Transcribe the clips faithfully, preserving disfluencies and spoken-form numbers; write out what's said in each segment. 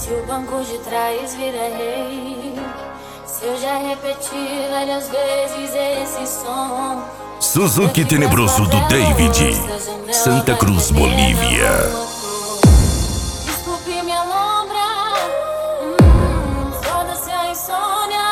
Se o banco de trás vira rei, se eu já repeti várias vezes esse som. Suzuki Tenebroso do David, Santa Cruz, Bolívia. Desculpe minha lombra, hum, foda-se a insônia.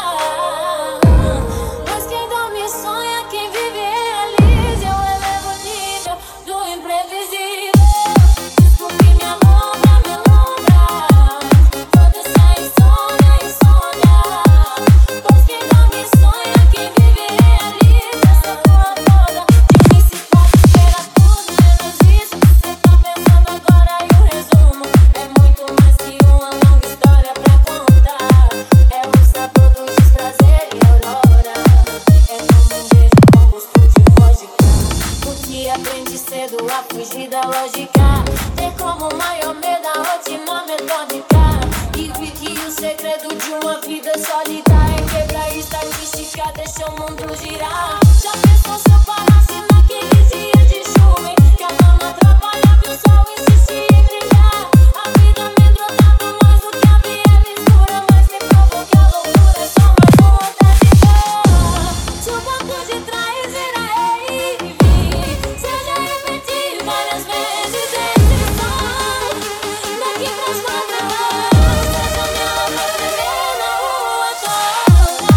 Pois quem dorme sonha, quem vive realiza. Eu elevo o nível do imprevisível. Desculpe minha lombra, minha lombra, foda-se a insônia, insônia. Pois quem dorme sonha, quem vive realiza. Essa porra toda de mim se pode esperar tudo menos isso. Cê tá pensando agora e o resumo é muito mais que uma longa história pra contar. É o sabor dos desprazer e aurora. É como um beijo com gosto de vodka. O que aprende cedo a fugir da lógica. Ter como maior medo a rotina metódica. E vi que o segredo de uma vida sólida é quebrar a estatística, deixa o mundo girar. Já pensou se eu parasse naqueles dias de chuva em que a lama atrapalhava e o sol insistia em brilhar? A vida me drogava mais do que a via mistura, mas me provou que a loucura é só mais um até viver. Se o banco de trás vira rave, se eu já repeti várias vezes esse som. Daqui pras quatro horas, essa minha alma tremer na rua toda.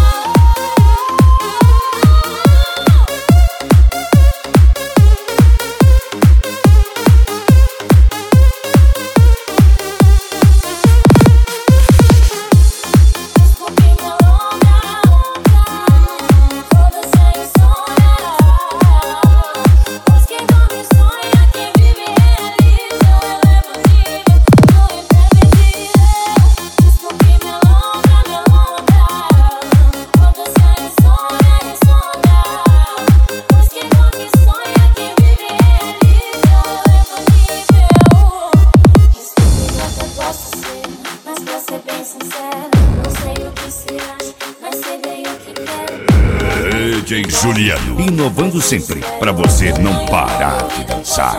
Desculpe minha lombra, hum, foda-se a insônia. Pois quem dorme sonha, quem vive realiza. Eu elevo o nível do imprevisível. Desculpe minha lombra, minha lombra, foda-se a insônia, insônia. Pois quem dorme sonha, quem vive realiza. Eu elevo o nível. Desculpe, eu até posso ser, mas pra ser bem sincero, não sei o que se acha, mas sei bem o que quero. D J Juliano, inovando sempre, pra você não parar de dançar.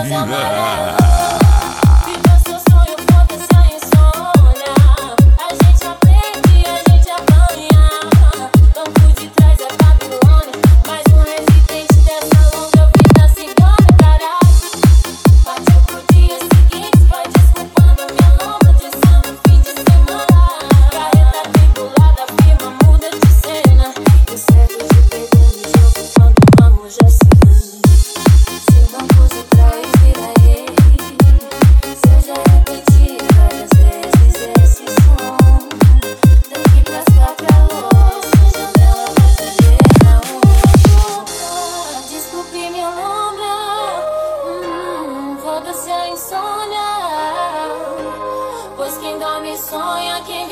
Viva seu sonho, foda-se a insônia. A gente aprende, a gente apanha. Banco de trás é Babilônia, mais um residente dessa longa vida cigana, caralho. Bateu pro dia seguinte, vai desculpando minha lombra, dizendo fim de semana. Carreta tribulada, firma muda de cena. E certo de perder no jogo quando o amor já se engana. Se o banco de trás vira rei, se eu já repeti várias vezes esse som. Daqui pras quatro a louça, janela vai tremer na rua toda. Desculpe minha lombra, hum, foda-se a insônia. Pois quem dorme sonha, quem